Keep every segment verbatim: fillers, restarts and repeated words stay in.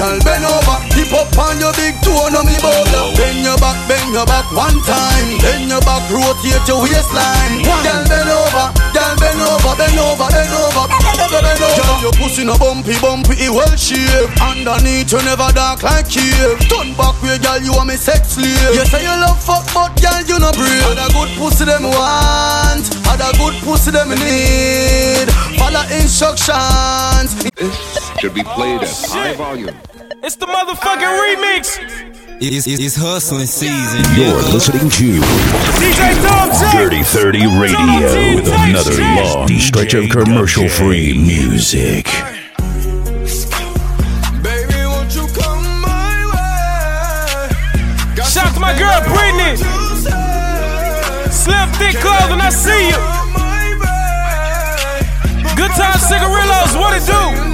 Girl, bend over, keep up on your big toe, no me boulder. Bend your back, bend your back one time. Bend your back, rotate your waistline. Girl, bend over, girl, bend over, bend over, bend over, bend over. Girl, your pussy no bumpy, bumpy, it well shaped. Underneath you never dark like cave. Turn back way, girl, you are me sex slave. You say you love fuck, but girl, you no brave. Had a good pussy them want, had a good pussy them need. Follow instructions. This should be played at high volume. It's the motherfucking remix. It's, it's, it's hustling season. You're listening to D J Dom J. Dirty thirty Radio with another long stretch of commercial-free music. Baby, won't you come my way? Shout out to my girl Brittany. Slim thick clothing, I see you. Good time cigarillos, what it do?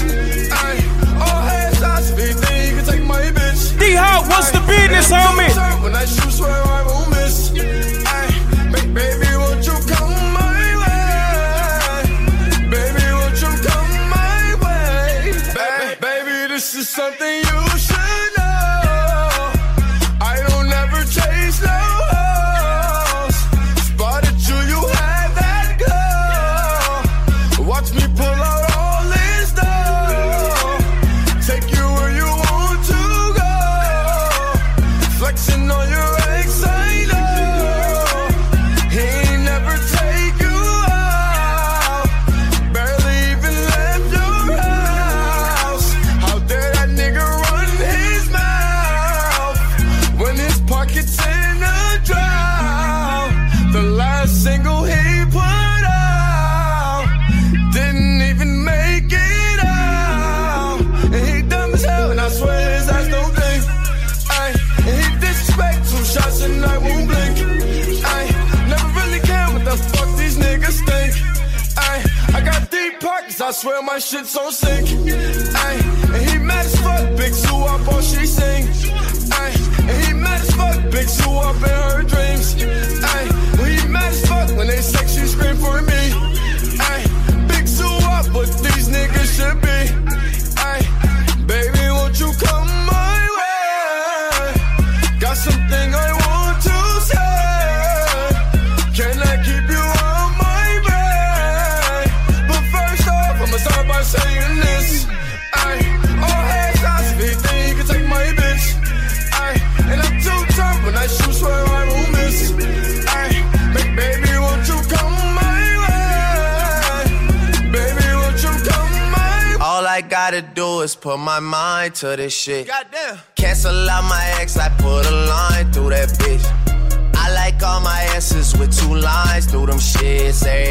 D-Hop, what's the business, homie? When I shoot, swear I won't miss. Baby, won't you come my way? Baby, won't you come my way? Baby, this is something you should know. I don't ever chase no hoes. Spotted you, you had that glow. Watch me pull out all this dough. Take you where you want to go. Flexing on your ex, I know. He ain't never take you out. Barely even left your house. How dare that nigga run his mouth when his pocket's in a drought? The last single he put out didn't even make it out. And he dumb as hell, and I swear his ass don't think. Ay, and he disrespect two shots and I won't blink. Ay, never really care what the fuck these niggas think. Ay, I got deep pockets, I swear my shit's on sync. Ay, and he mad as fuck, big Sue up all she sing. Ay, and he mad as fuck, big Sue up in her dreams. Ay, when he mad as fuck, when they sex she scream for me. Ay, big Sue up, but these niggas should be. Ay, baby, won't you come my way? Got something I want to say. Can I keep you on my brain? But first off, I'ma start by saying this. Ay, all hands out, if you think you can take my bitch. Ay, and I'm too tough when I shoot, swear I won't miss. Ay, baby, won't you come my way? Baby, won't you come my way? All I gotta do is put my mind to this shit. Goddamn. Cancel out my ex, I put a line through that bitch. I like all my S's with two lines through them shits.